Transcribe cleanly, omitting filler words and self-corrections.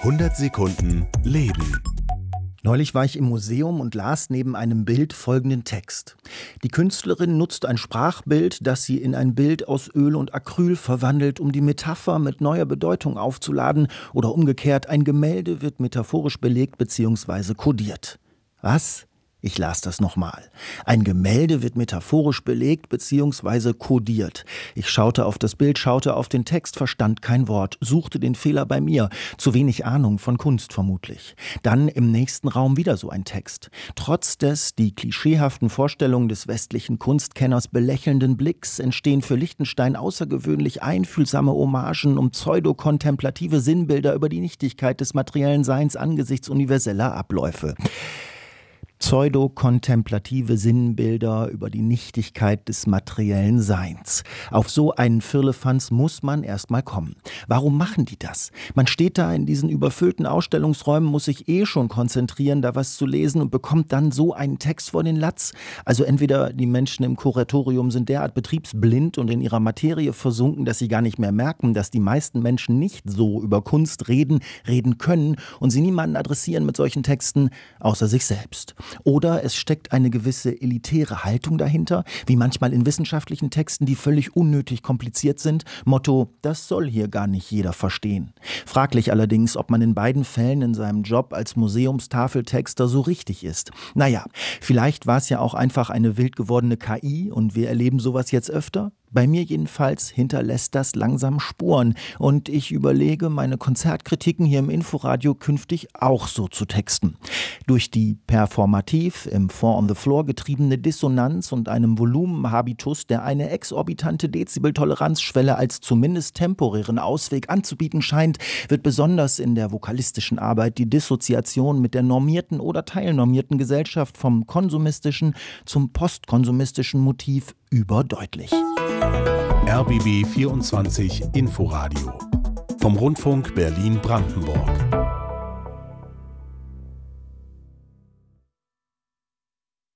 100 Sekunden Leben. Neulich war ich im Museum und las neben einem Bild folgenden Text. Die Künstlerin nutzt ein Sprachbild, das sie in ein Bild aus Öl und Acryl verwandelt, um die Metapher mit neuer Bedeutung aufzuladen, oder umgekehrt, ein Gemälde wird metaphorisch belegt bzw. kodiert. Was? Ich las das nochmal. Ein Gemälde wird metaphorisch belegt bzw. kodiert. Ich schaute auf das Bild, schaute auf den Text, verstand kein Wort, suchte den Fehler bei mir. Zu wenig Ahnung von Kunst vermutlich. Dann im nächsten Raum wieder so ein Text. Trotz des die klischeehaften Vorstellungen des westlichen Kunstkenners belächelnden Blicks entstehen für Lichtenstein außergewöhnlich einfühlsame Hommagen um pseudokontemplative Sinnbilder über die Nichtigkeit des materiellen Seins angesichts universeller Abläufe. Pseudokontemplative Sinnbilder über die Nichtigkeit des materiellen Seins. Auf so einen Firlefanz muss man erstmal kommen. Warum machen die das? Man steht da in diesen überfüllten Ausstellungsräumen, muss sich schon konzentrieren, da was zu lesen, und bekommt dann so einen Text vor den Latz. Also entweder die Menschen im Kuratorium sind derart betriebsblind und in ihrer Materie versunken, dass sie gar nicht mehr merken, dass die meisten Menschen nicht so über Kunst reden können und sie niemanden adressieren mit solchen Texten, außer sich selbst. Oder es steckt eine gewisse elitäre Haltung dahinter, wie manchmal in wissenschaftlichen Texten, die völlig unnötig kompliziert sind. Motto, das soll hier gar nicht jeder verstehen. Fraglich allerdings, ob man in beiden Fällen in seinem Job als Museumstafeltexter so richtig ist. Naja, vielleicht war es ja auch einfach eine wild gewordene KI und wir erleben sowas jetzt öfter. Bei mir jedenfalls hinterlässt das langsam Spuren und ich überlege, meine Konzertkritiken hier im Inforadio künftig auch so zu texten. Durch die performativ im Four on the Floor getriebene Dissonanz und einem Volumenhabitus, der eine exorbitante Dezibeltoleranzschwelle als zumindest temporären Ausweg anzubieten scheint, wird besonders in der vokalistischen Arbeit die Dissoziation mit der normierten oder teilnormierten Gesellschaft vom konsumistischen zum postkonsumistischen Motiv überdeutlich. RBB 24 Inforadio vom Rundfunk Berlin-Brandenburg.